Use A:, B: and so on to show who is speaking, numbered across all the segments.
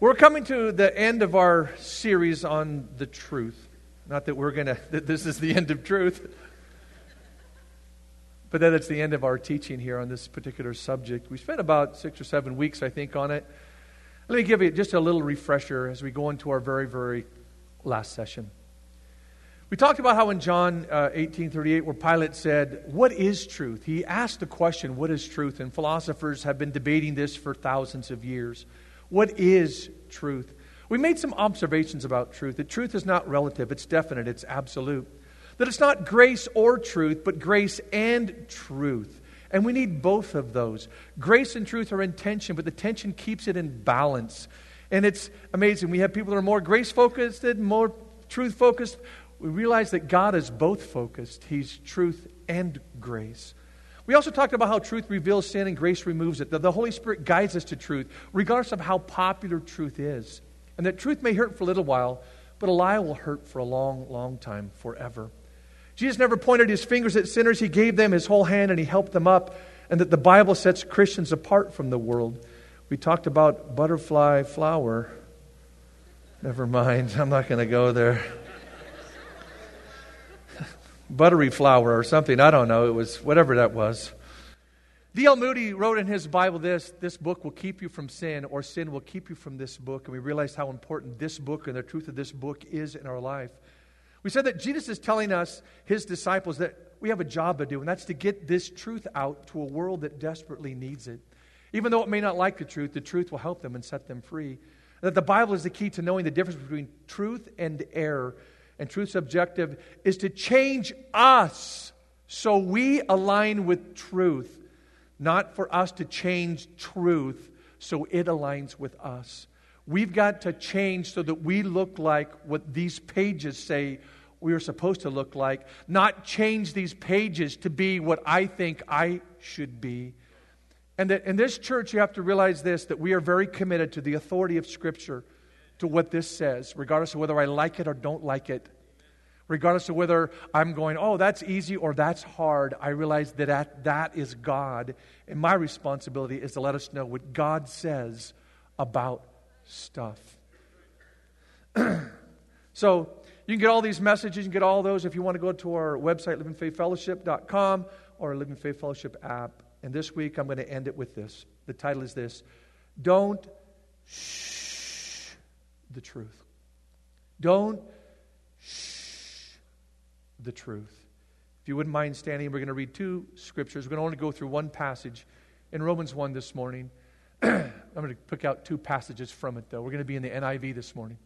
A: We're coming to the end of our series on the truth. Not that this is the end of truth, but that it's the end of our teaching here on this particular subject. We spent about 6 or 7 weeks, I think, on it. Let me give you just a little refresher as we go into our very, very last session. We talked about how in John 18:38, where Pilate said, "What is truth?" He asked the question, "What is truth?" And philosophers have been debating this for thousands of years. What is truth? We made some observations about truth. That truth is not relative, it's definite, it's absolute. That it's not grace or truth, but grace and truth. And we need both of those. Grace and truth are in tension, but the tension keeps it in balance. And it's amazing. We have people that are more grace-focused and more truth-focused. We realize that God is both focused. He's truth and grace. We also talked about how truth reveals sin and grace removes it. That the Holy Spirit guides us to truth, regardless of how popular truth is. And that truth may hurt for a little while, but a lie will hurt for a long, long time, forever. Jesus never pointed his fingers at sinners. He gave them his whole hand and he helped them up. And that the Bible sets Christians apart from the world. We talked about butterfly flower. Never mind, I'm not going to go there. Buttery flower or something, I don't know. It was whatever that was. D.L. Moody wrote in his Bible this book will keep you from sin, or sin will keep you from this book. And we realized how important this book and the truth of this book is in our life. We said that Jesus is telling us, his disciples, that we have a job to do, and that's to get this truth out to a world that desperately needs it. Even though it may not like the truth will help them and set them free. That the Bible is the key to knowing the difference between truth and error. And truth's objective is to change us so we align with truth. Not for us to change truth so it aligns with us. We've got to change so that we look like what these pages say we are supposed to look like. Not change these pages to be what I think I should be. And that in this church you have to realize this, that we are very committed to the authority of Scripture, to what this says, regardless of whether I like it or don't like it. Regardless of whether I'm going, oh, that's easy or that's hard, I realize that is God. And my responsibility is to let us know what God says about stuff. So you can get all these messages, you can get all those if you want to go to our website, livingfaithfellowship.com, or our Living Faith Fellowship app. And this week I'm going to end it with this. The title is this: Don't shh the truth. Don't shh the truth. If you wouldn't mind standing, we're going to read 2 scriptures. We're going to only go through one passage in Romans 1 this morning. I'm going to pick out 2 passages from it, though. We're going to be in the NIV this morning.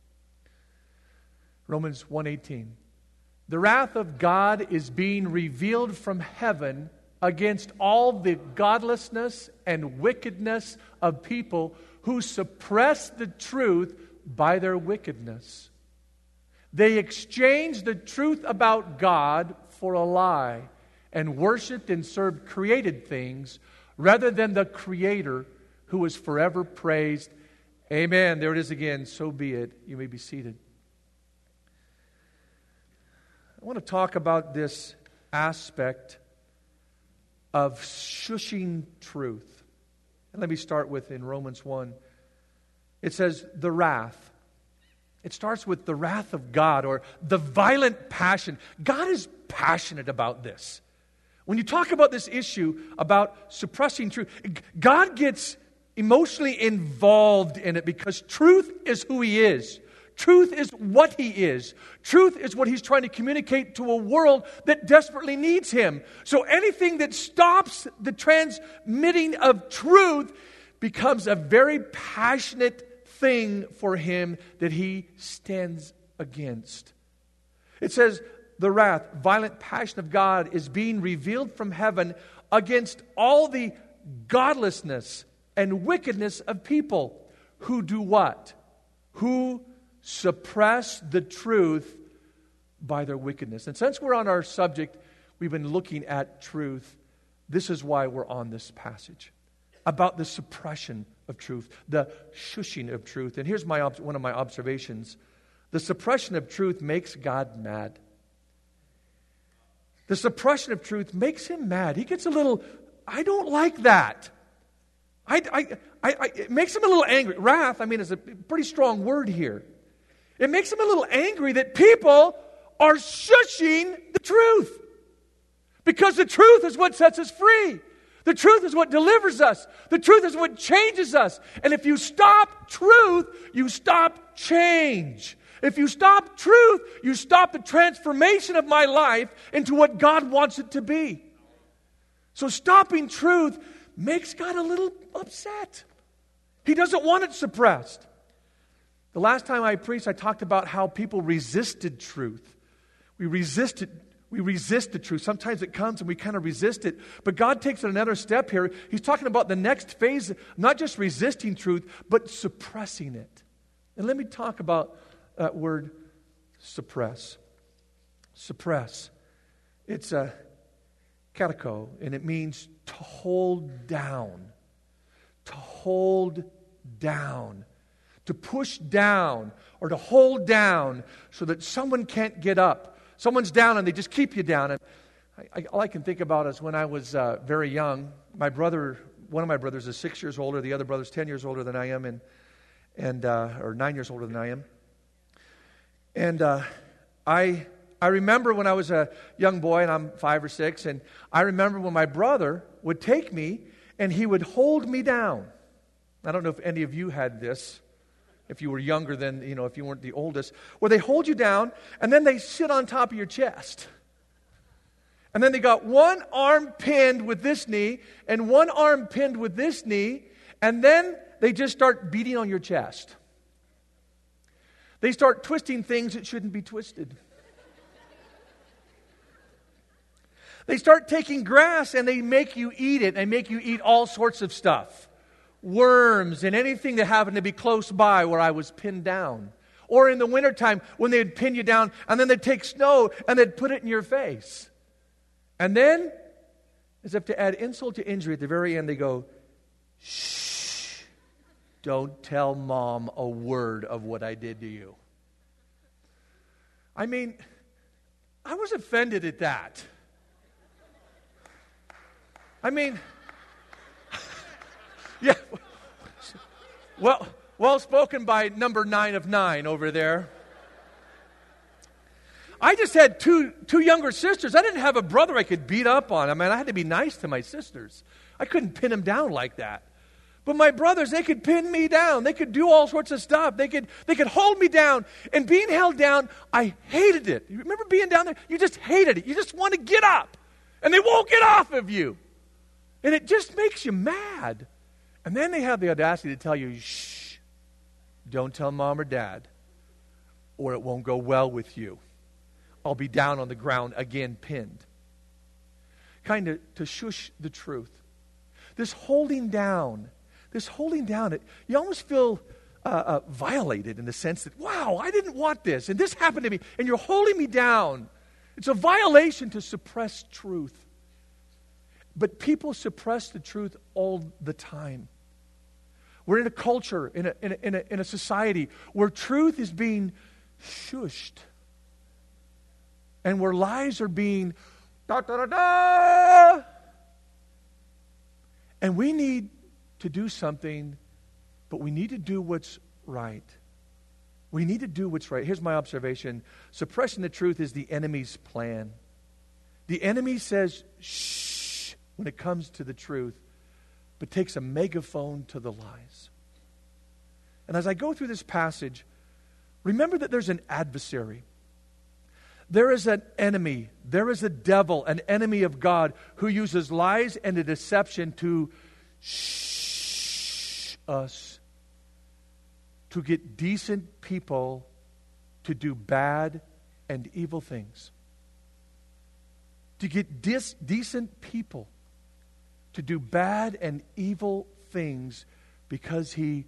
A: Romans 1:18. The wrath of God is being revealed from heaven against all the godlessness and wickedness of people who suppress the truth by their wickedness. They exchanged the truth about God for a lie and worshipped and served created things rather than the Creator who is forever praised. Amen. There it is again. So be it. You may be seated. I want to talk about this aspect of shushing truth. And let me start with in Romans 1. It says, the wrath. It starts with the wrath of God, or the violent passion. God is passionate about this. When you talk about this issue about suppressing truth, God gets emotionally involved in it because truth is who He is. Truth is what He is. Truth is what He's trying to communicate to a world that desperately needs Him. So anything that stops the transmitting of truth becomes a very passionate thing for Him that He stands against. It says, the wrath, violent passion of God is being revealed from heaven against all the godlessness and wickedness of people who do what? Who suppress the truth by their wickedness. And since we're on our subject, we've been looking at truth. This is why we're on this passage. About the suppression of truth, the shushing of truth. And here's one of my observations. The suppression of truth makes God mad. The suppression of truth makes Him mad. He gets a little, I don't like that. I It makes him a little angry. Wrath, is a pretty strong word here. It makes him a little angry that people are shushing the truth. Because the truth is what sets us free. The truth is what delivers us. The truth is what changes us. And if you stop truth, you stop change. If you stop truth, you stop the transformation of my life into what God wants it to be. So stopping truth makes God a little upset. He doesn't want it suppressed. The last time I preached, I talked about how people resisted truth. We resist the truth. Sometimes it comes and we kind of resist it. But God takes it another step here. He's talking about the next phase, not just resisting truth, but suppressing it. And let me talk about that word suppress. Suppress. It's a katako, and it means to hold down. To hold down. To push down or to hold down so that someone can't get up. Someone's down and they just keep you down. And all I can think about is when I was very young, one of my brothers is 6 years older, the other brother's 10 years older than I am, or 9 years older than I am. And I remember when I was a young boy, and I'm 5 or 6, and I remember when my brother would take me and he would hold me down. I don't know if any of you had this. If you were younger than, if you weren't the oldest, where they hold you down and then they sit on top of your chest. And then they got one arm pinned with this knee and one arm pinned with this knee, and then they just start beating on your chest. They start twisting things that shouldn't be twisted. They start taking grass and they make you eat it and make you eat all sorts of stuff. Worms and anything that happened to be close by where I was pinned down. Or in the wintertime when they'd pin you down and then they'd take snow and they'd put it in your face. And then, as if to add insult to injury, at the very end they go, shh, don't tell Mom a word of what I did to you. I was offended at that. Yeah, well spoken by number 9 of 9 over there. I just had two younger sisters. I didn't have a brother I could beat up on. I had to be nice to my sisters. I couldn't pin them down like that. But my brothers, they could pin me down. They could do all sorts of stuff. They could hold me down. And being held down, I hated it. You remember being down there? You just hated it. You just want to get up. And they won't get off of you. And it just makes you mad. And then they have the audacity to tell you, shh, don't tell Mom or Dad, or it won't go well with you. I'll be down on the ground again, pinned. Kind of to shush the truth. This holding down, you almost feel violated in the sense that, wow, I didn't want this, and this happened to me, and you're holding me down. It's a violation to suppress truth. But people suppress the truth all the time. We're in a culture, in a society where truth is being shushed. And where lies are being da-da-da-da. And we need to do something, but we need to do what's right. We need to do what's right. Here's my observation. Suppressing the truth is the enemy's plan. The enemy says, shh, when it comes to the truth, but takes a megaphone to the lies. And as I go through this passage, remember that there's an adversary. There is an enemy. There is a devil, an enemy of God, who uses lies and a deception to shh us, to get decent people to do bad and evil things. To get decent people to do bad and evil things because he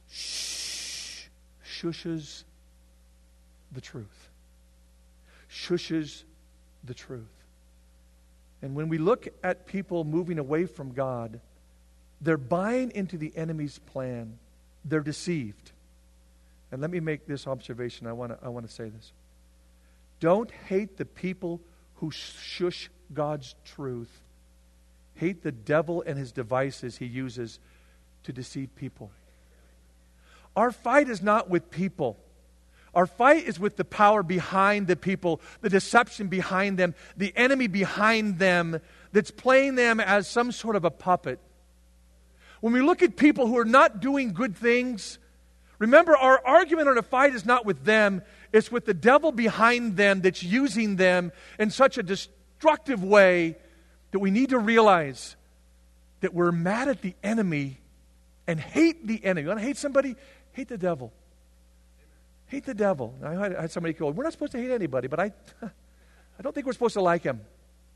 A: shushes the truth. Shushes the truth. And when we look at people moving away from God, they're buying into the enemy's plan. They're deceived. And let me make this observation. I want to say this. Don't hate the people who shush God's truth. Hate the devil and his devices he uses to deceive people. Our fight is not with people. Our fight is with the power behind the people, the deception behind them, the enemy behind them that's playing them as some sort of a puppet. When we look at people who are not doing good things, remember, our argument or the fight is not with them, it's with the devil behind them that's using them in such a destructive way that we need to realize that we're mad at the enemy and hate the enemy. You want to hate somebody? Hate the devil. Hate the devil. I had somebody go, we're not supposed to hate anybody, but I don't think we're supposed to like him.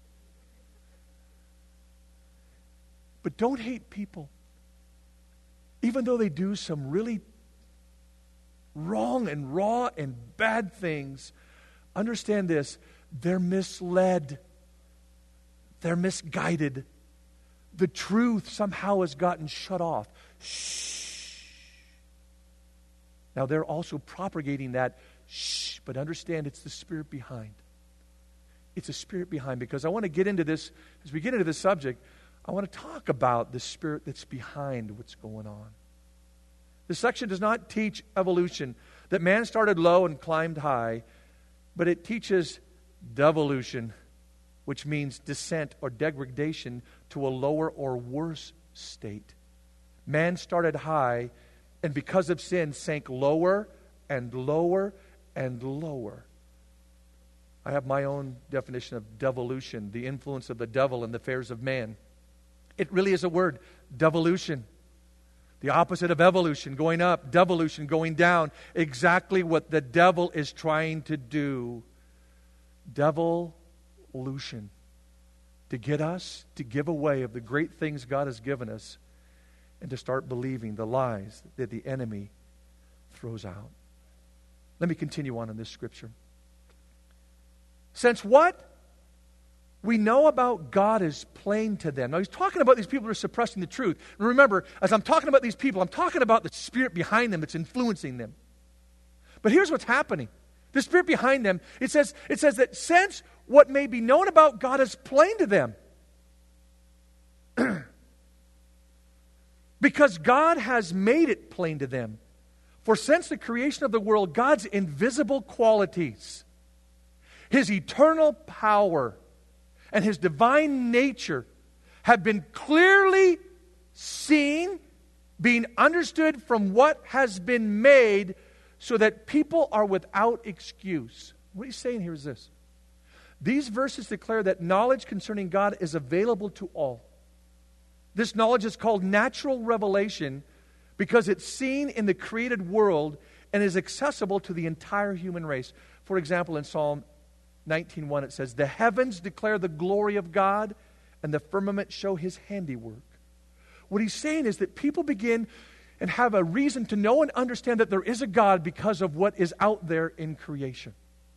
A: But don't hate people. Even though they do some really wrong and raw and bad things, understand this, they're misled. They're misguided. The truth somehow has gotten shut off. Shh. Now they're also propagating that shh, but understand it's the spirit behind. It's a spirit behind, because I want to get into this, as we get into this subject, I want to talk about the spirit that's behind what's going on. This section does not teach evolution, that man started low and climbed high, but it teaches devolution, which means descent or degradation to a lower or worse state. Man started high, and because of sin, sank lower and lower and lower. I have my own definition of devolution, the influence of the devil in the affairs of man. It really is a word, devolution. The opposite of evolution, going up, devolution, going down. Exactly what the devil is trying to do. Devolution. To get us to give away of the great things God has given us, and to start believing the lies that the enemy throws out. Let me continue on in this scripture. Since what we know about God is plain to them. Now he's talking about these people who are suppressing the truth. And remember, as I'm talking about these people, I'm talking about the spirit behind them that's influencing them. But here's what's happening. The spirit behind them, it says that since what may be known about God is plain to them, because God has made it plain to them. For since the creation of the world, God's invisible qualities, His eternal power, and His divine nature have been clearly seen, being understood from what has been made, so that people are without excuse. What he's saying here is this. These verses declare that knowledge concerning God is available to all. This knowledge is called natural revelation because it's seen in the created world and is accessible to the entire human race. For example, in Psalm 19:1 it says, "The heavens declare the glory of God, and the firmament show His handiwork." What he's saying is that people begin and have a reason to know and understand that there is a God because of what is out there in creation.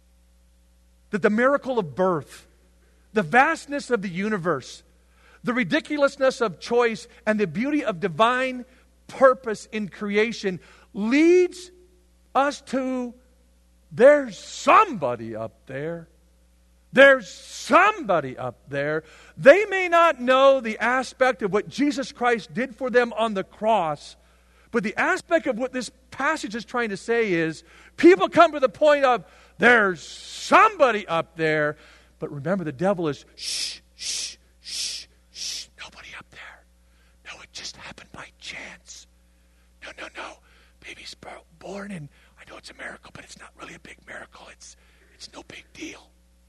A: That the miracle of birth, the vastness of the universe, the ridiculousness of choice, and the beauty of divine purpose in creation leads us to, there's somebody up there. There's somebody up there. They may not know the aspect of what Jesus Christ did for them on the cross, but the aspect of what this passage is trying to say is, people come to the point of, there's somebody up there. But remember, the devil is, shh, shh, shh, shh, nobody up there. No, it just happened by chance. No. Baby's born, and I know it's a miracle, but it's not really a big miracle. It's no big deal.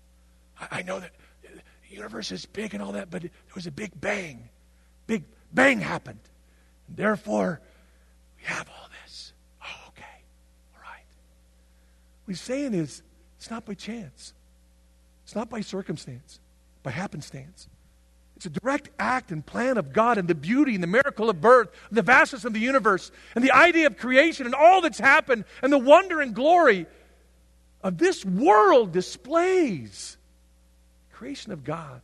A: I know that the universe is big and all that, but there was a big bang. Big bang happened. And therefore, we have all this. Oh, okay. All right. What he's saying is, it's not by chance. It's not by circumstance, by happenstance. It's a direct act and plan of God, and the beauty and the miracle of birth, and the vastness of the universe, and the idea of creation, and all that's happened, and the wonder and glory of this world displays the creation of God.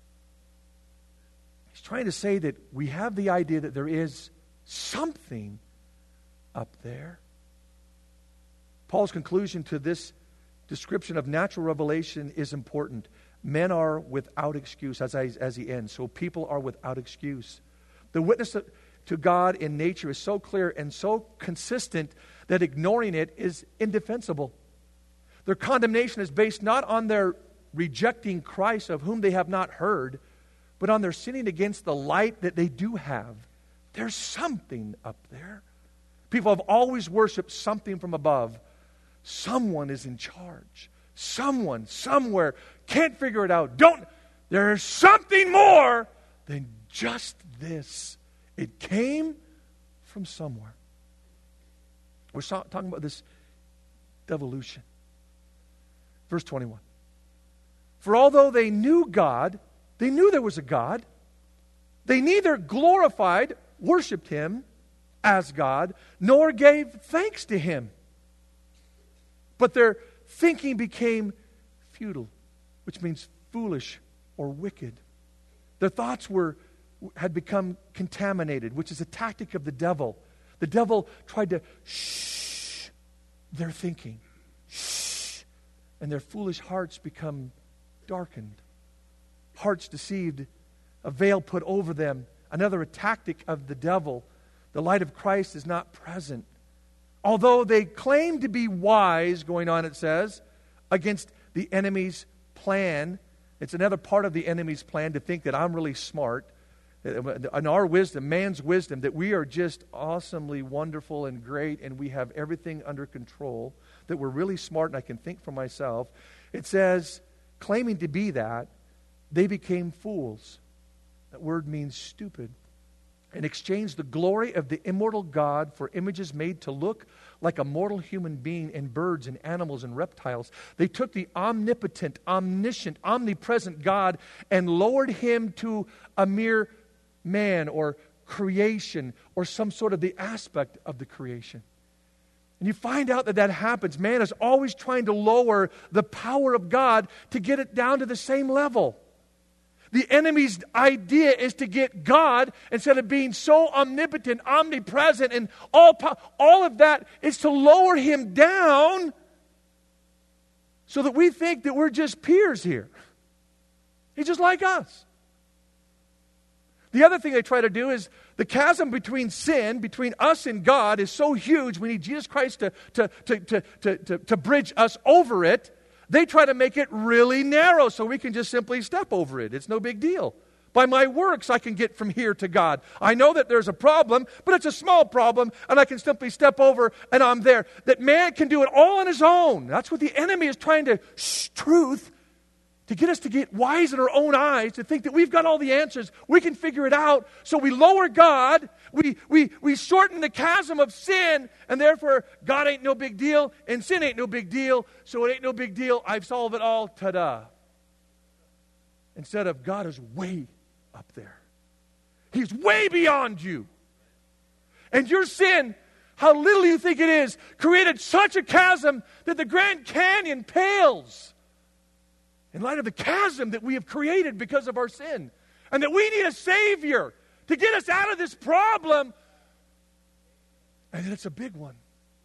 A: He's trying to say that we have the idea that there is something up there. Paul's conclusion to this description of natural revelation is important. Men are without excuse, as he ends. So people are without excuse. The witness to God in nature is so clear and so consistent that ignoring it is indefensible. Their condemnation is based not on their rejecting Christ, of whom they have not heard, but on their sinning against the light that they do have. There's something up there. People have always worshiped something from above. Someone is in charge. Someone, somewhere, can't figure it out. There's something more than just this. It came from somewhere. We're talking about this devolution. Verse 21. For although they knew God, they knew there was a God, they neither glorified, worshipped Him as God, nor gave thanks to Him. But their thinking became futile, which means foolish or wicked. Their thoughts had become contaminated, which is a tactic of the devil. The devil tried to shh their thinking. Shh. And their foolish hearts become darkened. Hearts deceived, a veil put over them. Another tactic of the devil. The light of Christ is not present. Although they claim to be wise, going on it says, against the enemy's plan. It's another part of the enemy's plan to think that I'm really smart. In our wisdom, man's wisdom, that we are just awesomely wonderful and great and we have everything under control, that we're really smart and I can think for myself. It says, claiming to be that, they became fools. That word means stupid. And exchanged the glory of the immortal God for images made to look like a mortal human being and birds and animals and reptiles. They took the omnipotent, omniscient, omnipresent God and lowered Him to a mere man or creation or some sort of the aspect of the creation. And you find out that happens. Man is always trying to lower the power of God to get it down to the same level. The enemy's idea is to get God, instead of being so omnipotent, omnipresent, and all of that, is to lower Him down so that we think that we're just peers here. He's just like us. The other thing they try to do is the chasm between sin, between us and God, is so huge. We need Jesus Christ to bridge us over it. They try to make it really narrow so we can just simply step over it. It's no big deal. By my works, I can get from here to God. I know that there's a problem, but it's a small problem, and I can simply step over and I'm there. That man can do it all on his own. That's what the enemy is trying to truth, to get us to get wise in our own eyes, to think that we've got all the answers. We can figure it out. So we lower God. We shorten the chasm of sin, and therefore God ain't no big deal, and sin ain't no big deal, so it ain't no big deal. I've solved it all. Ta-da. Instead of God is way up there. He's way beyond you. And your sin, how little you think it is, created such a chasm that the Grand Canyon pales in light of the chasm that we have created because of our sin. And that we need a Savior to get us out of this problem. And it's a big one.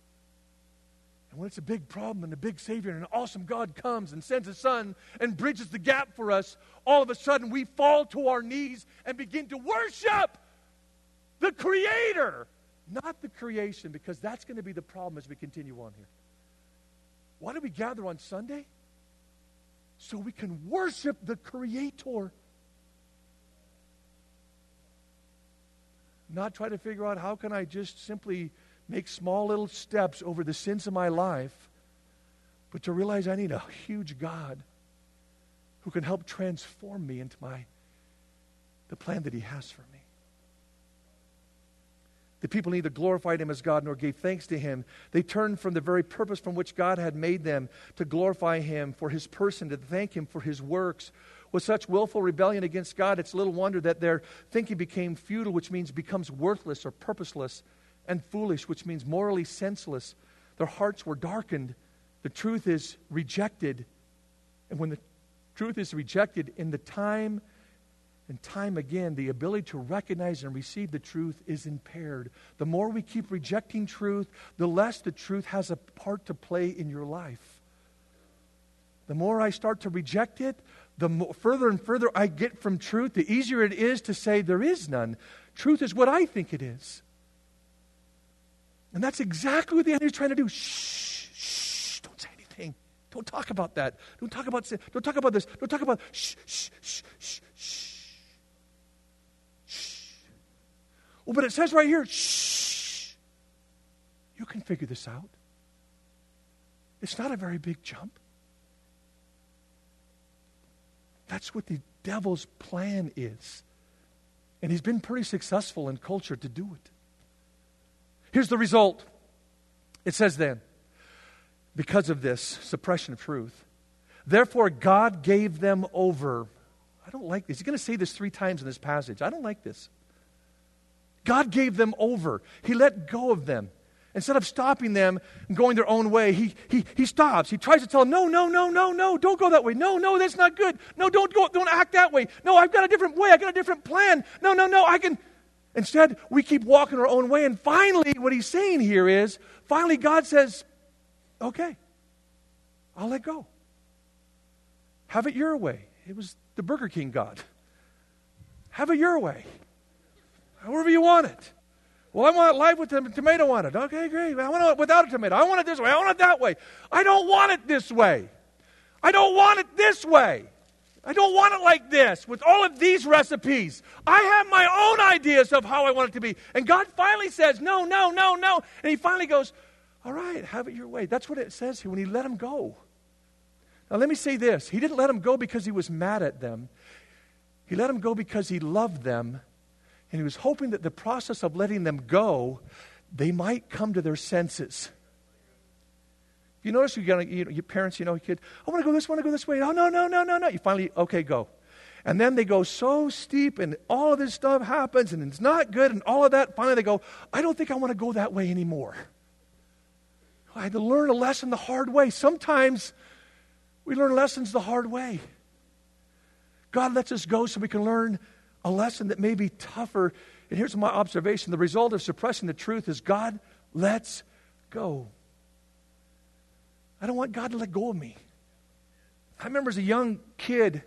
A: And when it's a big problem and a big Savior and an awesome God comes and sends His Son and bridges the gap for us, all of a sudden we fall to our knees and begin to worship the Creator, not the creation, because that's going to be the problem as we continue on here. Why do we gather on Sunday? So we can worship the Creator. Not try to figure out how can I just simply make small little steps over the sins of my life, but to realize I need a huge God who can help transform me into the plan that He has for me. The people neither glorified Him as God nor gave thanks to Him. They turned from the very purpose from which God had made them to glorify Him for His person, to thank Him for His works. With such willful rebellion against God, it's little wonder that their thinking became futile, which means becomes worthless or purposeless, and foolish, which means morally senseless. Their hearts were darkened. The truth is rejected. And when the truth is rejected in the time and time again, the ability to recognize and receive the truth is impaired. The more we keep rejecting truth, the less the truth has a part to play in your life. The more I start to reject it, further and further I get from truth, the easier it is to say there is none. Truth is what I think it is. And that's exactly what the enemy is trying to do. Shh, shh, don't say anything. Don't talk about that. Don't talk about sin. Don't talk about this. Don't talk about shh, shh, shh, shh, shh, shh. Well, but it says right here, shh. You can figure this out. It's not a very big jump. That's what the devil's plan is. And he's been pretty successful in culture to do it. Here's the result. It says then, because of this suppression of truth, therefore God gave them over. I don't like this. He's going to say this 3 times in this passage. I don't like this. God gave them over. He let go of them. Instead of stopping them and going their own way, he stops. He tries to tell them, no, don't go that way. No, that's not good. No, don't act that way. No, I've got a different way. I've got a different plan. No, I can. Instead, we keep walking our own way. And finally, what he's saying here is, finally God says, okay, I'll let go. Have it your way. It was the Burger King God. Have it your way. However you want it. Well, I want it live with a tomato on it. Okay, great. I want it without a tomato. I want it this way. I want it that way. I don't want it this way. I don't want it this way. I don't want it like this with all of these recipes. I have my own ideas of how I want it to be. And God finally says, no. And he finally goes, all right, have it your way. That's what it says here when he let him go. Now, let me say this. He didn't let him go because he was mad at them. He let him go because he loved them. And he was hoping that the process of letting them go, they might come to their senses. You notice your parents, kid, I want to go this way. Oh, no. You finally, okay, go. And then they go so steep and all of this stuff happens and it's not good and all of that. Finally they go, I don't think I want to go that way anymore. I had to learn a lesson the hard way. Sometimes we learn lessons the hard way. God lets us go so we can learn a lesson that may be tougher. And here's my observation. The result of suppressing the truth is God lets go. I don't want God to let go of me. I remember as a young kid,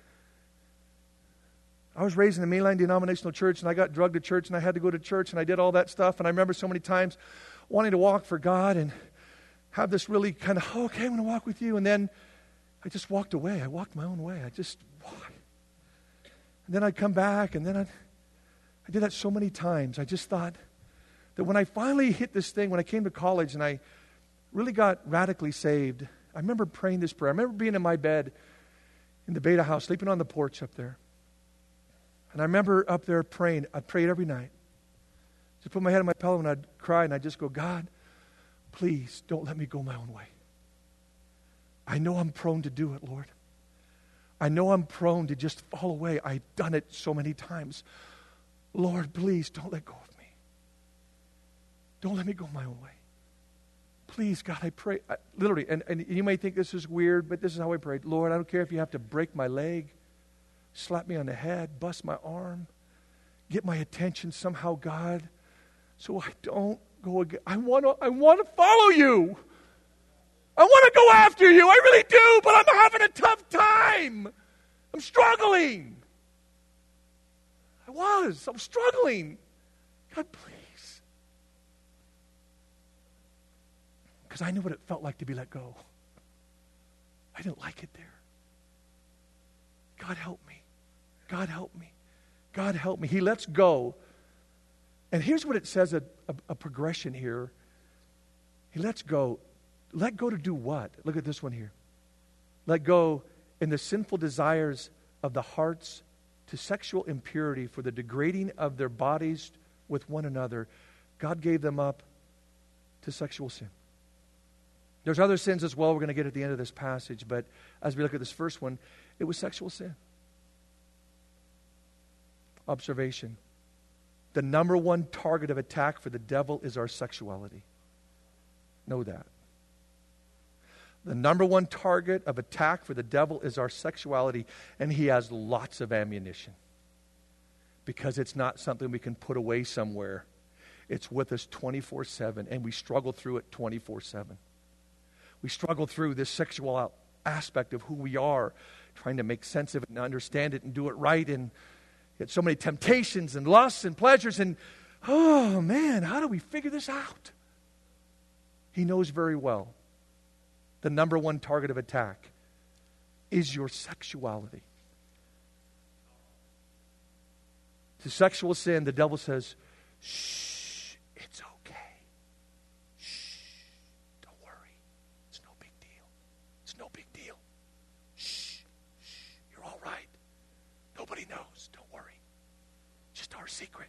A: I was raised in a mainline denominational church, and I got drugged to church, and I had to go to church, and I did all that stuff. And I remember so many times wanting to walk for God and have this really kind of, okay, I'm going to walk with you. And then I just walked away. I walked my own way. I just walked. And then I'd come back, and then I did that so many times. I just thought that when I finally hit this thing, when I came to college and I really got radically saved, I remember praying this prayer. I remember being in my bed in the Beta house, sleeping on the porch up there. And I remember up there praying. I prayed every night. Just put my head on my pillow and I'd cry and I'd just go, God, please don't let me go my own way. I know I'm prone to do it, Lord. I know I'm prone to just fall away. I've done it so many times. Lord, please don't let go of me. Don't let me go my own way. Please, God, I pray. Literally, and you may think this is weird, but this is how I prayed. Lord, I don't care if you have to break my leg, slap me on the head, bust my arm, get my attention somehow, God, so I don't go again. I want to follow you. I want to go after you. I really do, but I'm having a tough time. I'm struggling. I was struggling. God, please. Because I knew what it felt like to be let go. I didn't like it there. God help me. God help me. God help me. He lets go. And here's what it says, a progression here. He lets go. Let go to do what? Look at this one here. Let go in the sinful desires of the hearts to sexual impurity for the degrading of their bodies with one another. God gave them up to sexual sin. There's other sins as well we're going to get at the end of this passage, but as we look at this first one, it was sexual sin. Observation. The number one target of attack for the devil is our sexuality. Know that. The number one target of attack for the devil is our sexuality, and he has lots of ammunition because it's not something we can put away somewhere. It's with us 24/7, and we struggle through it 24/7. We struggle through this sexual aspect of who we are trying to make sense of it and understand it and do it right. And yet so many temptations and lusts and pleasures. And, oh, man, how do we figure this out? He knows very well the number one target of attack is your sexuality. To sexual sin, the devil says, shh, it's okay. Shh, don't worry. It's no big deal. It's no big deal. Shh, you're all right. Nobody knows. Don't worry. Just our secret.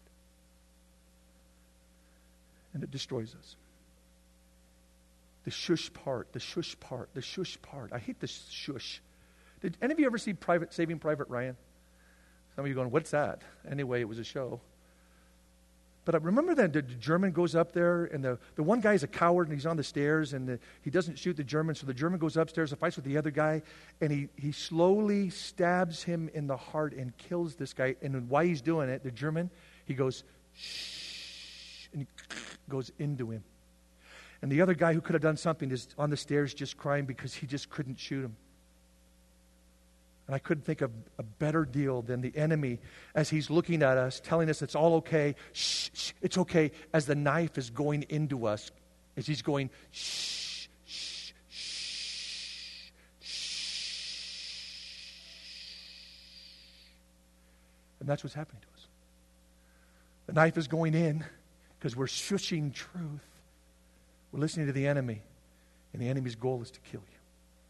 A: And it destroys us. The shush part, the shush part, the shush part. I hate the shush. Did any of you ever see Saving Private Ryan? Some of you going, what's that? Anyway, it was a show. But I remember that the German goes up there, and the one guy is a coward, and he's on the stairs, and he doesn't shoot the German, so the German goes upstairs and fights with the other guy, and he slowly stabs him in the heart and kills this guy. And while he's doing it, the German, he goes, shh, and he goes into him. And the other guy who could have done something is on the stairs just crying because he just couldn't shoot him. And I couldn't think of a better deal than the enemy as he's looking at us, telling us it's all okay. Shh, shh, it's okay. As the knife is going into us, as he's going, shh, shh, shh, shh. And that's what's happening to us. The knife is going in because we're shushing truth. We're listening to the enemy, and the enemy's goal is to kill you.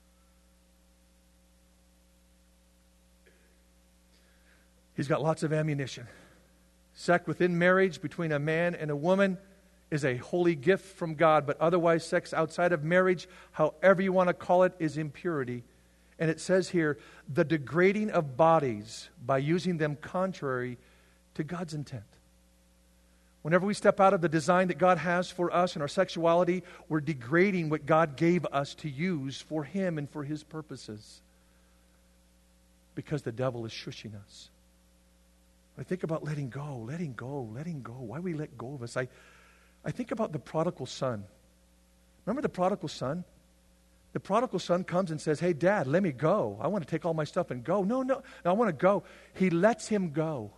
A: He's got lots of ammunition. Sex within marriage between a man and a woman is a holy gift from God, but otherwise sex outside of marriage, however you want to call it, is impurity. And it says here, the degrading of bodies by using them contrary to God's intent. Whenever we step out of the design that God has for us and our sexuality, we're degrading what God gave us to use for Him and for His purposes. Because the devil is shushing us. I think about letting go. Why we let go of us? I think about the prodigal son. Remember the prodigal son? The prodigal son comes and says, hey, Dad, let me go. I want to take all my stuff and go. No, I want to go. He lets him go.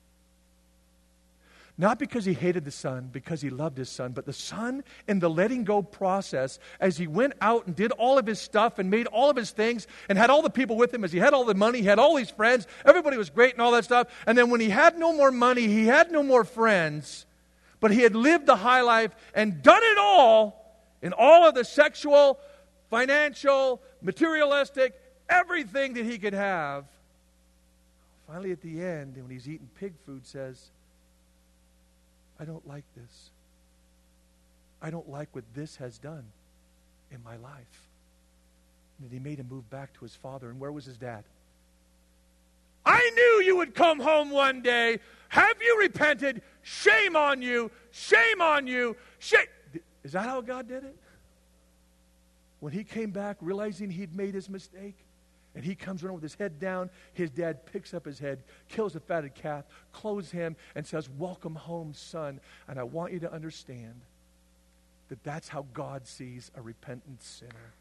A: Not because he hated the son, because he loved his son, but the son in the letting go process, as he went out and did all of his stuff and made all of his things and had all the people with him, as he had all the money, he had all these friends, everybody was great and all that stuff. And then when he had no more money, he had no more friends, but he had lived the high life and done it all in all of the sexual, financial, materialistic, everything that he could have. Finally at the end, when he's eating pig food, says, I don't like this. I don't like what this has done in my life. And he made him move back to his father. And where was his dad? I knew you would come home one day. Have you repented? Shame on you. Shame on you. Shame. Is that how God did it? When he came back realizing he'd made his mistake, and he comes around with his head down. His dad picks up his head, kills the fatted calf, clothes him, and says, welcome home, son. And I want you to understand that that's how God sees a repentant sinner.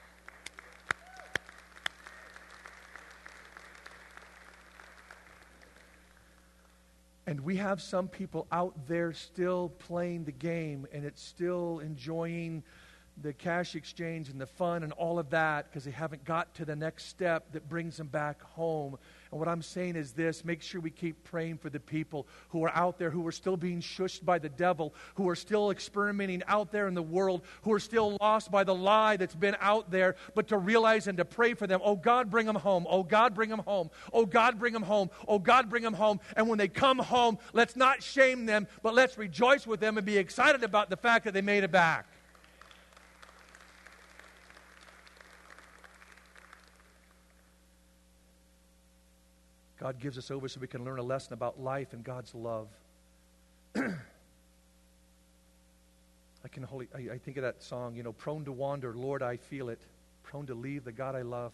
A: And we have some people out there still playing the game, and it's still enjoying the cash exchange and the fun and all of that because they haven't got to the next step that brings them back home. And what I'm saying is this: make sure we keep praying for the people who are out there, who are still being shushed by the devil, who are still experimenting out there in the world, who are still lost by the lie that's been out there, but to realize and to pray for them. Oh God, bring them home. Oh God, bring them home. Oh God, bring them home. Oh God, bring them home. And when they come home, let's not shame them, but let's rejoice with them and be excited about the fact that they made it back. God gives us over so we can learn a lesson about life and God's love. I think of that song, prone to wander, Lord, I feel it. Prone to leave the God I love.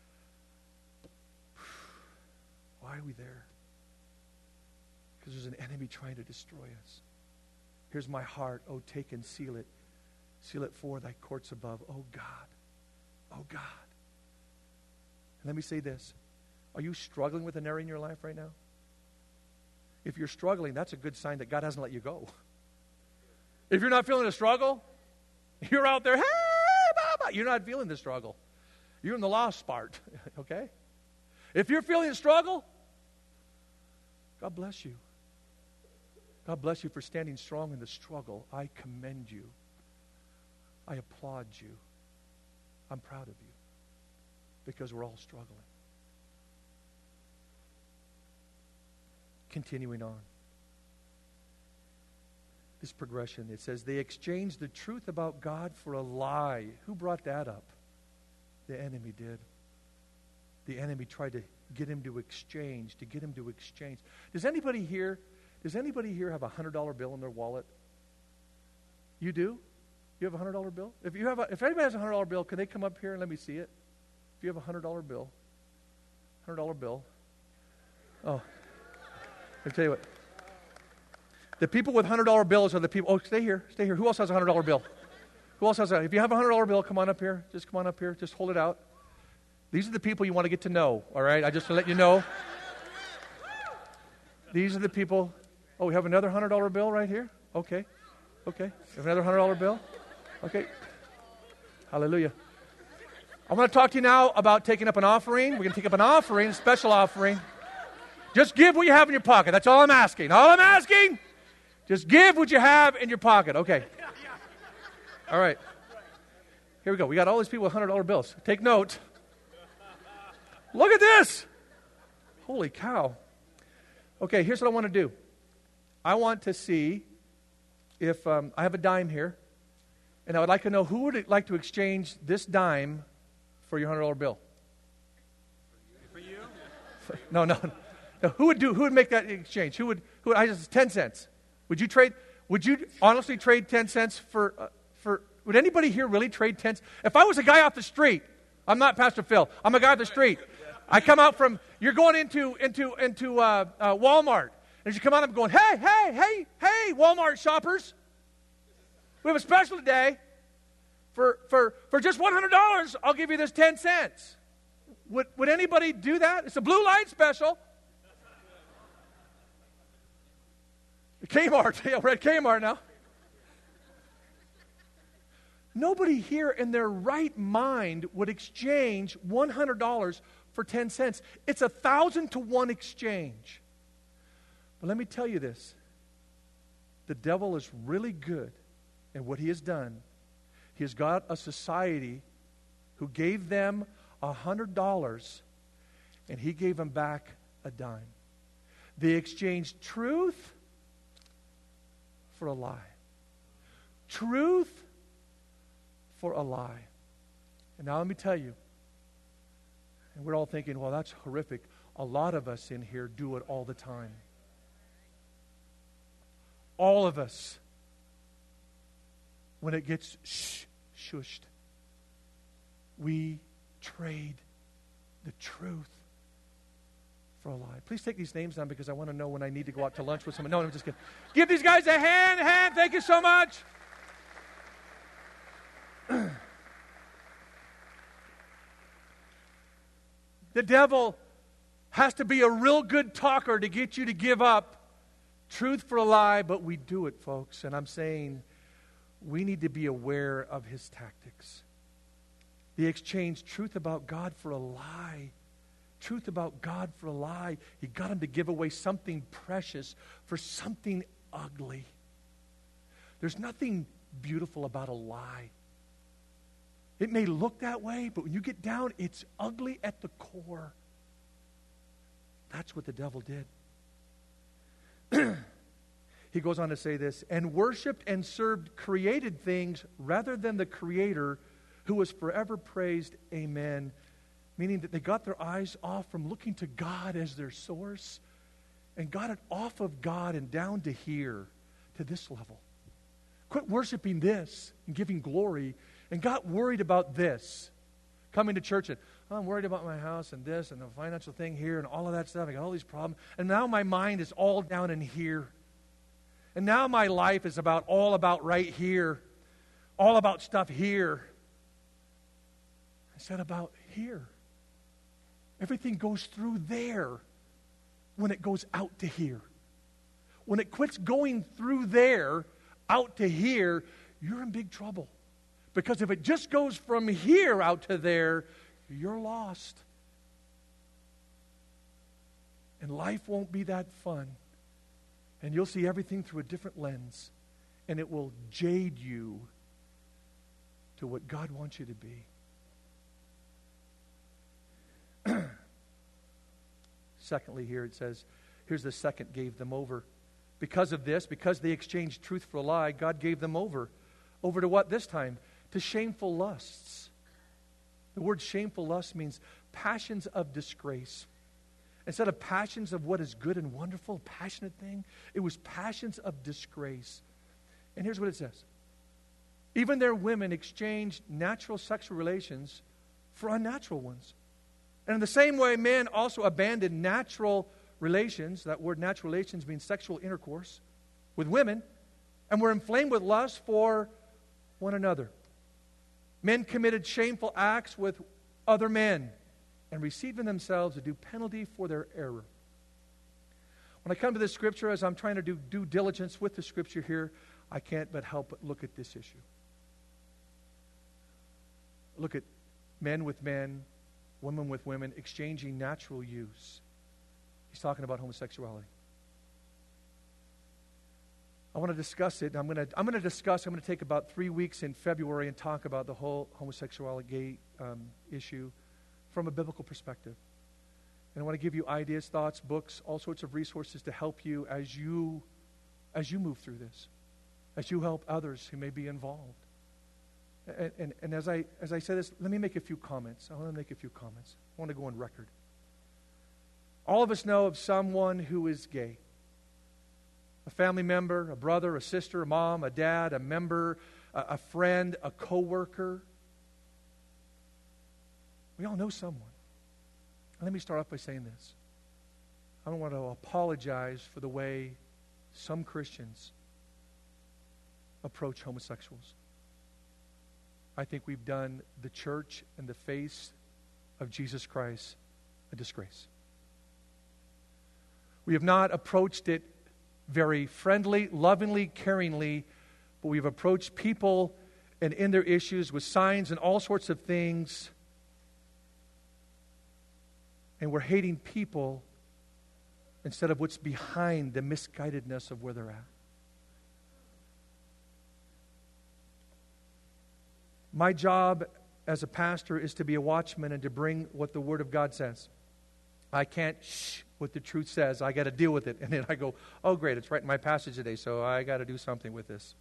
A: Why are we there? Because there's an enemy trying to destroy us. Here's my heart. Oh, take and seal it. Seal it for thy courts above. Oh, God. Oh, God. And let me say this. Are you struggling with an area in your life right now? If you're struggling, that's a good sign that God hasn't let you go. If you're not feeling a struggle, you're out there, hey, Baba. You're not feeling the struggle. You're in the lost part, okay? If you're feeling a struggle, God bless you. God bless you for standing strong in the struggle. I commend you. I applaud you. I'm proud of you because we're all struggling. Continuing on. This progression, it says, they exchanged the truth about God for a lie. Who brought that up? The enemy did. The enemy tried to get him to exchange, Does anybody here have a $100 bill in their wallet? You do? You have a $100 bill? If anybody has a $100 bill, can they come up here and let me see it? If you have a $100 bill. Oh. Let me tell you what. The people with $100 bills are the people. Oh, stay here. Who else has a $100 bill? Who else has a? If you have a $100 bill, come on up here. Just come on up here. Just hold it out. These are the people you want to get to know, all right? I just to let you know. These are the people. Oh, we have another $100 bill right here? Okay. You have another $100 bill? Okay. Hallelujah. I want to talk to you now about taking up an offering. We're going to take up an offering, a special offering. Just give what you have in your pocket. That's all I'm asking. Just give what you have in your pocket. Okay. All right. Here we go. We got all these people with $100 bills. Take note. Look at this. Holy cow. Okay, here's what I want to do. I want to see if I have a dime here, and I would like to know who would like to exchange this dime for your $100 bill.
B: For you?
A: No. Who would make that exchange? Who would? I just 10 cents. Would you honestly trade 10 cents for? Would anybody here really trade 10 cents? If I was a guy off the street, I'm not Pastor Phil. I'm a guy off the street. I come out from. You're going into Walmart, and you come out. I'm going, hey, Walmart shoppers. We have a special today. For just $100, I'll give you this 10 cents. Would anybody do that? It's a blue light special. Kmart. Yeah, we're at Kmart now. Nobody here in their right mind would exchange $100 for 10 cents. It's 1,000 to 1 exchange. But let me tell you this. The devil is really good at what he has done. He has got a society who gave them $100 and he gave them back a dime. They exchanged truth for a lie. Truth for a lie. And now let me tell you, and we're all thinking, well, that's horrific. A lot of us in here do it all the time. All of us. When it gets shushed, we trade the truth for a lie. Please take these names down because I want to know when I need to go out to lunch with someone. No, I'm just kidding. Give these guys a hand. Thank you so much. The devil has to be a real good talker to get you to give up truth for a lie, but we do it, folks. And I'm saying we need to be aware of his tactics. They exchanged truth about God for a lie. Truth about God for a lie. He got him to give away something precious for something ugly. There's nothing beautiful about a lie. It may look that way, but when you get down, it's ugly at the core. That's what the devil did. He goes on to say this, and worshipped and served created things rather than the Creator who was forever praised. Amen. Meaning that they got their eyes off from looking to God as their source and got it off of God and down to here, to this level. Quit worshiping this and giving glory and got worried about this. Coming to church and, I'm worried about my house and this and the financial thing here and all of that stuff. I got all these problems. And now my mind is all down in here. And now my life is all about right here. All about stuff here. Instead about here. Everything goes through there when it goes out to here. When it quits going through there, out to here, you're in big trouble. Because if it just goes from here out to there, you're lost. And life won't be that fun. And you'll see everything through a different lens. And it will jade you to what God wants you to be. Secondly, here it says, here's the second, gave them over. Because of this, because they exchanged truth for a lie, God gave them over. Over to what this time? To shameful lusts. The word shameful lust means passions of disgrace. Instead of passions of what is good and wonderful, passionate thing, it was passions of disgrace. And here's what it says. Even their women exchanged natural sexual relations for unnatural ones. And in the same way, men also abandoned natural relations. That word natural relations means sexual intercourse with women, and were inflamed with lust for one another. Men committed shameful acts with other men and received in themselves a due penalty for their error. When I come to this scripture, as I'm trying to do due diligence with the scripture here, I can't but help but look at this issue. Look at men with men, women with women, exchanging natural use. He's talking about homosexuality. I want to discuss it. I'm going to take about 3 weeks in February and talk about the whole homosexuality gay issue from a biblical perspective. And I want to give you ideas, thoughts, books, all sorts of resources to help you as you move through this, as you help others who may be involved. And as I say this, let me make a few comments. I want to make a few comments. I want to go on record. All of us know of someone who is gay. A family member, a brother, a sister, a mom, a dad, a member, a friend, a coworker. We all know someone. And let me start off by saying this. I don't want to apologize for the way some Christians approach homosexuals. I think we've done the church and the face of Jesus Christ a disgrace. We have not approached it very friendly, lovingly, caringly, but we've approached people and in their issues with signs and all sorts of things. And we're hating people instead of what's behind the misguidedness of where they're at. My job as a pastor is to be a watchman and to bring what the Word of God says. I can't what the truth says. I got to deal with it. And then I go, oh great, it's right in my passage today, so I got to do something with this.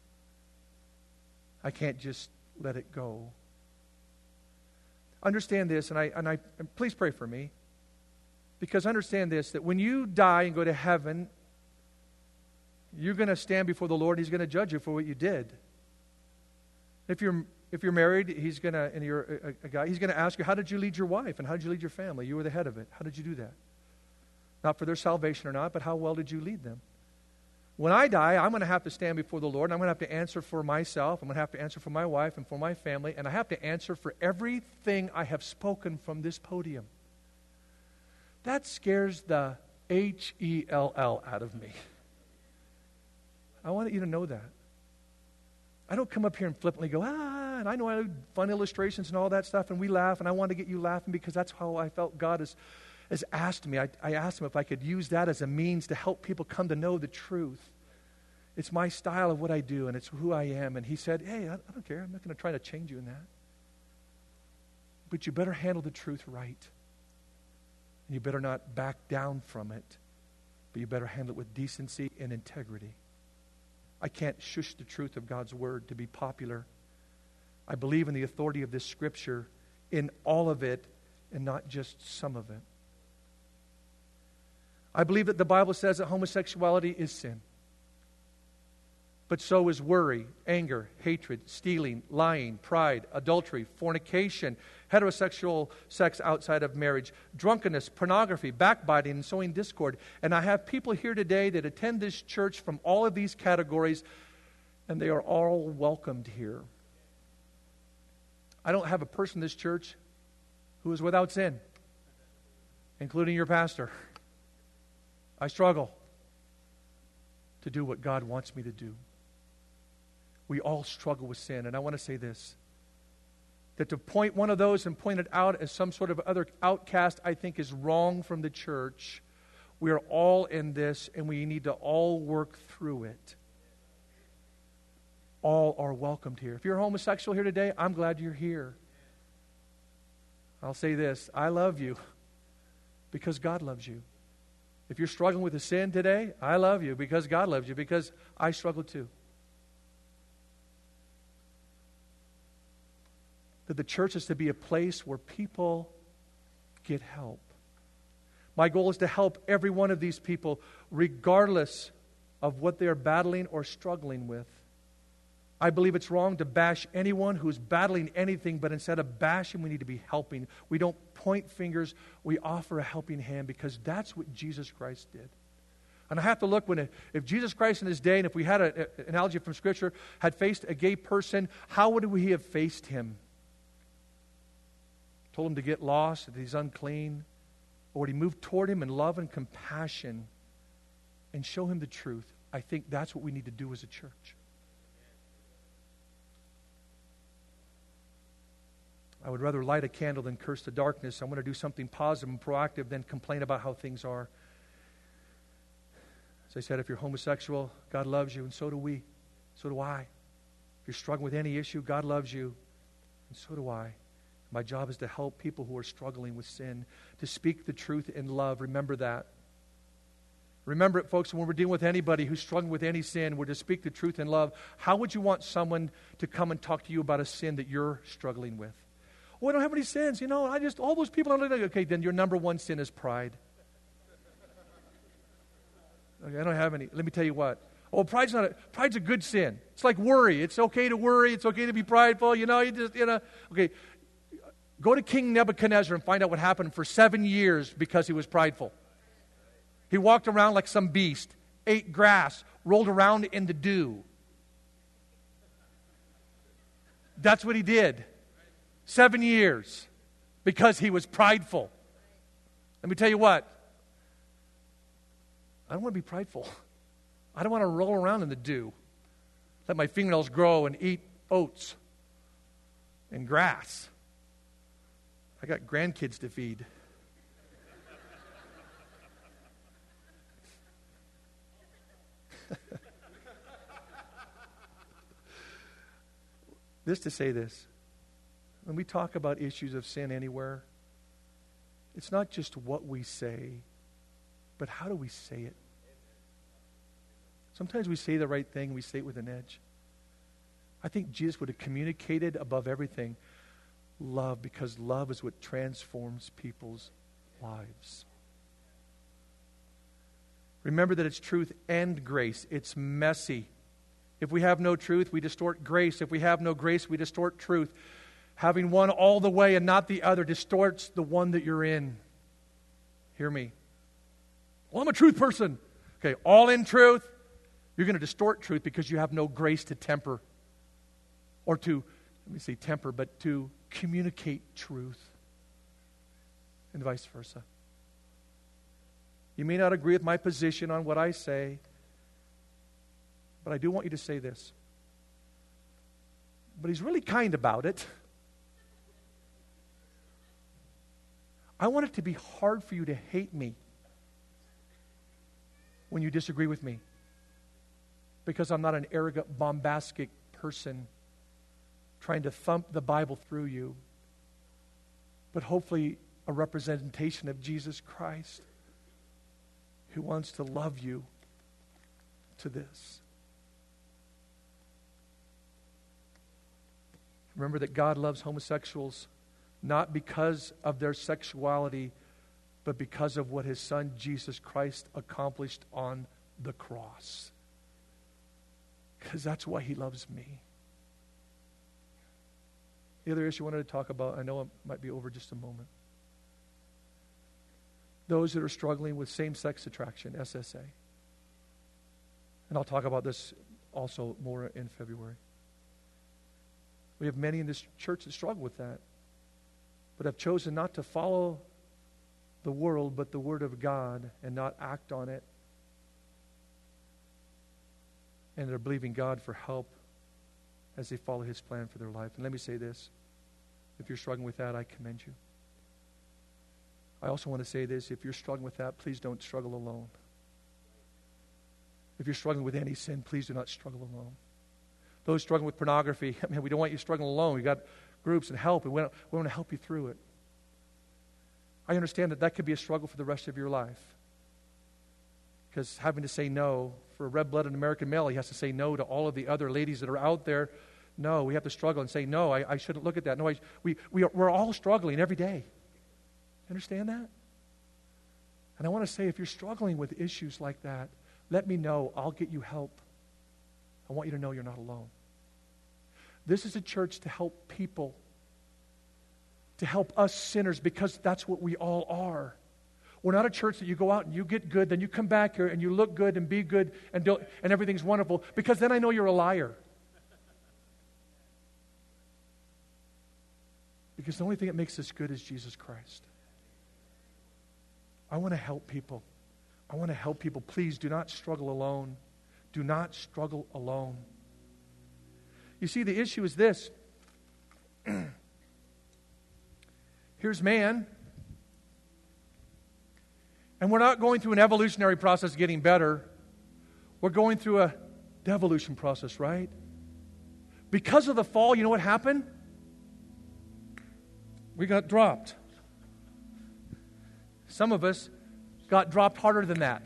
A: I can't just let it go. Understand this, and please pray for me. Because understand this, that when you die and go to heaven, you're going to stand before the Lord, and He's going to judge you for what you did. If you're married, He's going to, and you're a guy, He's going to ask you, how did you lead your wife, and how did you lead your family? You were the head of it. How did you do that? Not for their salvation or not, but how well did you lead them? When I die, I'm going to have to stand before the Lord, and I'm going to have to answer for myself. I'm going to have to answer for my wife and for my family, and I have to answer for everything I have spoken from this podium. That scares the H-E-L-L out of me. I want you to know that. I don't come up here and flippantly go, and I know I do fun illustrations and all that stuff, and we laugh, and I want to get you laughing because that's how I felt God has asked me. I asked Him if I could use that as a means to help people come to know the truth. It's my style of what I do, and it's who I am. And He said, hey, I don't care. I'm not going to try to change you in that. But you better handle the truth right. And you better not back down from it, but you better handle it with decency and integrity. I can't shush the truth of God's Word to be popular. I believe in the authority of this Scripture in all of it and not just some of it. I believe that the Bible says that homosexuality is sin. But so is worry, anger, hatred, stealing, lying, pride, adultery, fornication, heterosexual sex outside of marriage, drunkenness, pornography, backbiting, and sowing discord. And I have people here today that attend this church from all of these categories, and they are all welcomed here. I don't have a person in this church who is without sin. including your pastor. I struggle to do what God wants me to do. We all struggle with sin. And I want to say this, that to point one of those and point it out as some sort of other outcast, I think is wrong from the church. We are all in this, and we need to all work through it. All are welcomed here. If you're homosexual here today, I'm glad you're here. I'll say this, I love you because God loves you. If you're struggling with a sin today, I love you because God loves you, because I struggle too. That the church is to be a place where people get help. My goal is to help every one of these people, regardless of what they are battling or struggling with. I believe it's wrong to bash anyone who's battling anything, but instead of bashing, we need to be helping. We don't point fingers, we offer a helping hand, because that's what Jesus Christ did. And I have to look, if Jesus Christ in his day, and if we had an analogy from Scripture, had faced a gay person, how would we have faced him? Told him to get lost, that he's unclean? Or would he move toward him in love and compassion and show him the truth? I think that's what we need to do as a church. I would rather light a candle than curse the darkness. I want to do something positive and proactive than complain about how things are. As I said, if you're homosexual, God loves you, and so do we. So do I. If you're struggling with any issue, God loves you, and so do I. My job is to help people who are struggling with sin, to speak the truth in love. Remember that. Remember it, folks, when we're dealing with anybody who's struggling with any sin, we're to speak the truth in love. How would you want someone to come and talk to you about a sin that you're struggling with? Oh, I don't have any sins. All those people are like, okay, then your number one sin is pride. Okay, I don't have any. Let me tell you what. Oh, pride's a good sin. It's like worry. It's okay to worry. It's okay to be prideful. Okay. Go to King Nebuchadnezzar and find out what happened for 7 years because he was prideful. He walked around like some beast, ate grass, rolled around in the dew. That's what he did. 7 years because he was prideful. Let me tell you what. I don't want to be prideful. I don't want to roll around in the dew. Let my fingernails grow and eat oats and grass. I got grandkids to feed. This to say this. When we talk about issues of sin anywhere, it's not just what we say, but how do we say it? Sometimes we say the right thing and we say it with an edge. I think Jesus would have communicated above everything love, because love is what transforms people's lives. Remember that it's truth and grace. It's messy. If we have no truth, we distort grace. If we have no grace, we distort truth. Having one all the way and not the other distorts the one that you're in. Hear me. Well, I'm a truth person. Okay, all in truth, you're going to distort truth because you have no grace to temper. Or to, let me say temper, but to communicate truth. And vice versa. You may not agree with my position on what I say, but I do want you to say this. But he's really kind about it. I want it to be hard for you to hate me when you disagree with me, because I'm not an arrogant, bombastic person trying to thump the Bible through you, but hopefully a representation of Jesus Christ who wants to love you to this. Remember that God loves homosexuals not because of their sexuality, but because of what His Son Jesus Christ accomplished on the cross. Because that's why He loves me. The other issue I wanted to talk about, I know it might be over just a moment. Those that are struggling with same-sex attraction, SSA. And I'll talk about this also more in February. We have many in this church that struggle with that, but have chosen not to follow the world, but the Word of God, and not act on it. And they're believing God for help as they follow His plan for their life. And let me say this. If you're struggling with that, I commend you. I also want to say this. If you're struggling with that, please don't struggle alone. If you're struggling with any sin, please do not struggle alone. Those struggling with pornography, we don't want you struggling alone. We've got groups and help, and we want to help you through it. I understand that could be a struggle for the rest of your life. Because having to say no, for a red-blooded American male, he has to say no to all of the other ladies that are out there. No, we have to struggle and say, no, I shouldn't look at that. No, we're all struggling every day. Understand that? And I want to say, if you're struggling with issues like that, let me know. I'll get you help. I want you to know you're not alone. This is a church to help people, to help us sinners, because that's what we all are. We're not a church that you go out and you get good, then you come back here and you look good and be good and everything's wonderful, because then I know you're a liar. Because the only thing that makes us good is Jesus Christ. I want to help people. I want to help people. Please do not struggle alone. Do not struggle alone. You see, the issue is this. Here's man. And we're not going through an evolutionary process of getting better. We're going through a devolution process, right? Because of the fall, you know what happened? We got dropped. Some of us got dropped harder than that.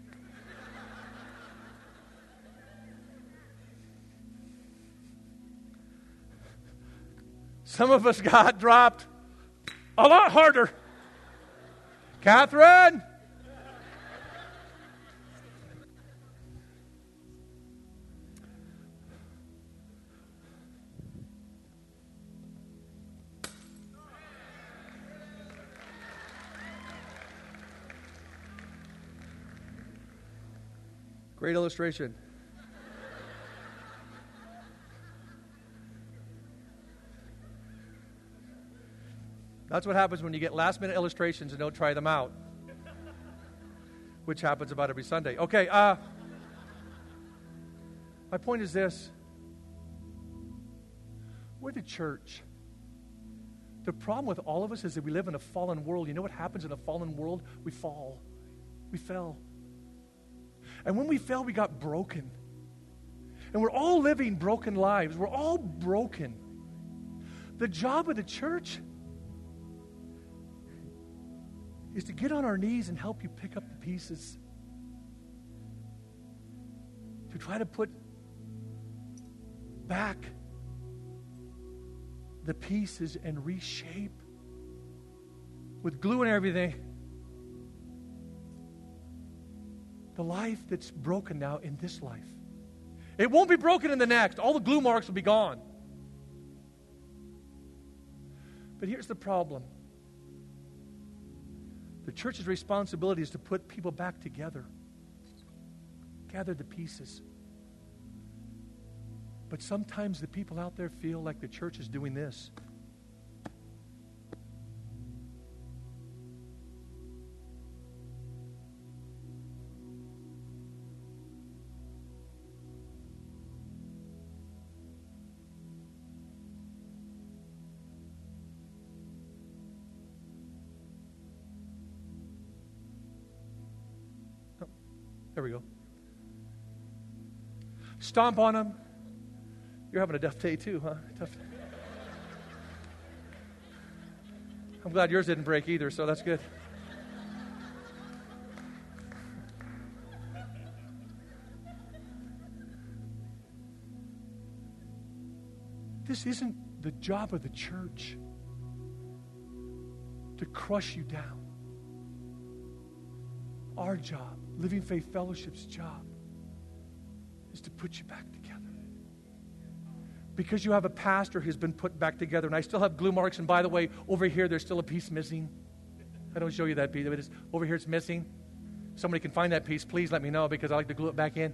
A: Some of us got dropped a lot harder. Catherine! Great illustration. That's what happens when you get last-minute illustrations and don't try them out, which happens about every Sunday. Okay, my point is this. We're the church. The problem with all of us is that we live in a fallen world. You know what happens in a fallen world? We fall. We fell. And when we fell, we got broken. And we're all living broken lives. We're all broken. The job of the church is to get on our knees and help you pick up the pieces. To try to put back the pieces and reshape with glue and everything the life that's broken now in this life. It won't be broken in the next. All the glue marks will be gone. But here's the problem. The church's responsibility is to put people back together. Gather the pieces. But sometimes the people out there feel like the church is doing this. There we go. Stomp on them. You're having a tough day too, huh? Tough. I'm glad yours didn't break either, so that's good. This isn't the job of the church to crush you down. Our job, Living Faith Fellowship's job, is to put you back together. Because you have a pastor who's been put back together, and I still have glue marks, and by the way, over here there's still a piece missing. I don't show you that piece, but over here it's missing. If somebody can find that piece, please let me know, because I like to glue it back in.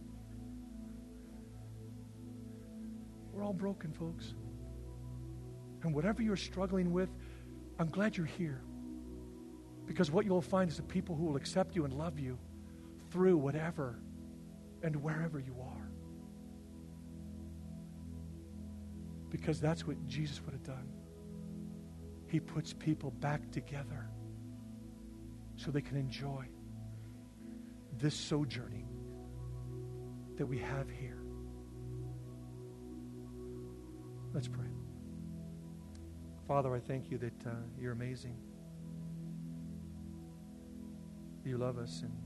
A: We're all broken, folks. And whatever you're struggling with, I'm glad you're here. Because what you'll find is the people who will accept you and love you through whatever and wherever you are. Because that's what Jesus would have done. He puts people back together so they can enjoy this sojourning that we have here. Let's pray. Father, I thank you that you're amazing. You love us, and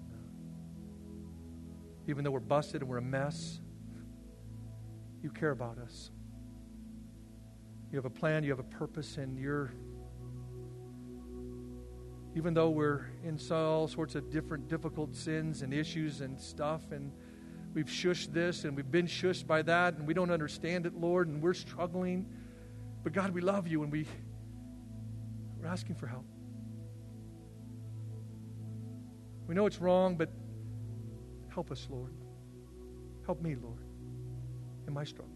A: even though we're busted and we're a mess, you care about us. You have a plan, you have a purpose, and even though we're in all sorts of different difficult sins and issues and stuff, and we've shushed this and we've been shushed by that, and we don't understand it, Lord, and we're struggling. But God, we love you, and we're asking for help. We know it's wrong, but help us, Lord. Help me, Lord, in my struggle.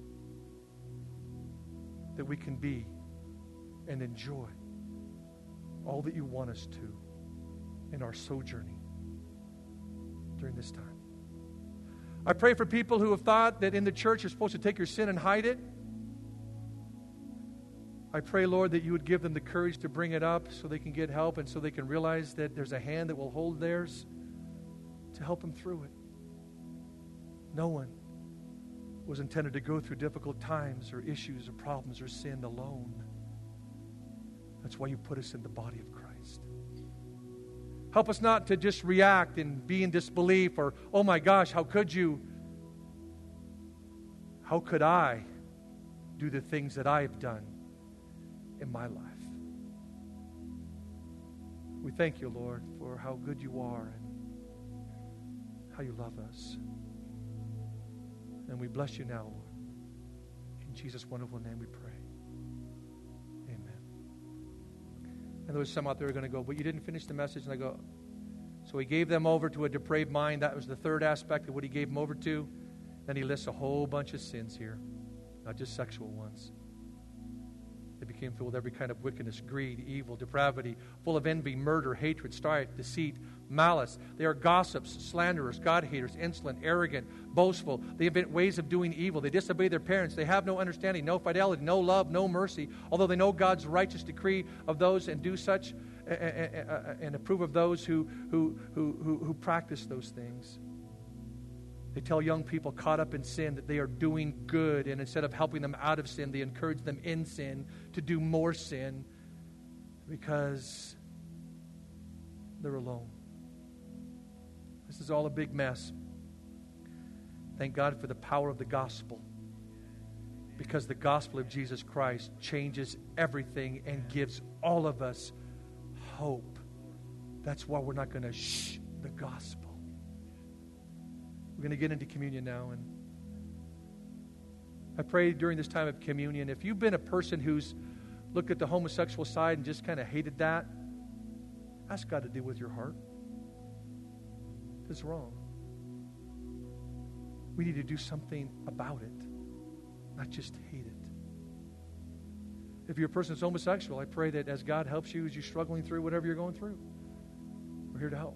A: That we can be and enjoy all that you want us to in our sojourning during this time. I pray for people who have thought that in the church you're supposed to take your sin and hide it. I pray, Lord, that you would give them the courage to bring it up so they can get help and so they can realize that there's a hand that will hold theirs to help them through it. No one was intended to go through difficult times or issues or problems or sin alone. That's why you put us in the body of Christ. Help us not to just react and be in disbelief or, oh my gosh, how could you? How could I do the things that I've done in my life? We thank you, Lord, for how good you are and how you love us. And we bless you now, Lord. In Jesus' wonderful name we pray. Amen. And there was some out there who are going to go, but you didn't finish the message. And I go, so he gave them over to a depraved mind. That was the third aspect of what he gave them over to. Then he lists a whole bunch of sins here, not just sexual ones. They became filled with every kind of wickedness, greed, evil, depravity, full of envy, murder, hatred, strife, deceit, malice. They are gossips, slanderers, God-haters, insolent, arrogant, boastful. They invent ways of doing evil. They disobey their parents. They have no understanding, no fidelity, no love, no mercy. Although they know God's righteous decree of those and do such and approve of those who practice those things. They tell young people caught up in sin that they are doing good, and instead of helping them out of sin, they encourage them in sin to do more sin because they're alone. This is all a big mess. Thank God for the power of the gospel, because the gospel of Jesus Christ changes everything and gives all of us hope. That's why we're not going to shh the gospel. We're going to get into communion now, and I pray during this time of communion, if you've been a person who's looked at the homosexual side and just kind of hated that, ask God to deal with your heart. It's wrong. We need to do something about it, not just hate it. If you're a person who's homosexual, I pray that as God helps you as you're struggling through whatever you're going through, we're here to help.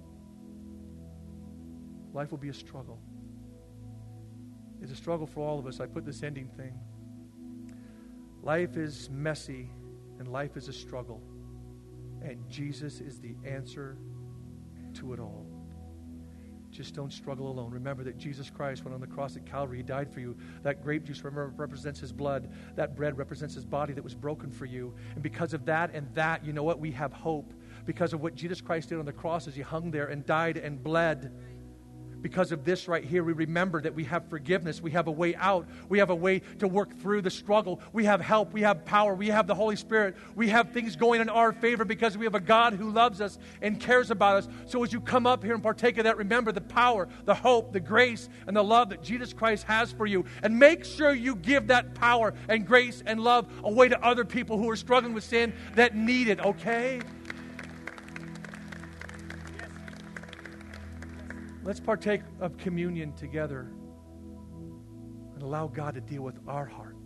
A: Life will be a struggle. It's a struggle for all of us. I put this ending thing. Life is messy and life is a struggle. And Jesus is the answer to it all. Just don't struggle alone. Remember that Jesus Christ went on the cross at Calvary. He died for you. That grape juice, remember, represents his blood. That bread represents his body that was broken for you. And because of that and that, you know what? We have hope. Because of what Jesus Christ did on the cross as he hung there and died and bled. Because of this right here, we remember that we have forgiveness. We have a way out. We have a way to work through the struggle. We have help. We have power. We have the Holy Spirit. We have things going in our favor because we have a God who loves us and cares about us. So as you come up here and partake of that, remember the power, the hope, the grace, and the love that Jesus Christ has for you. And make sure you give that power and grace and love away to other people who are struggling with sin that need it, okay? Let's partake of communion together and allow God to deal with our heart.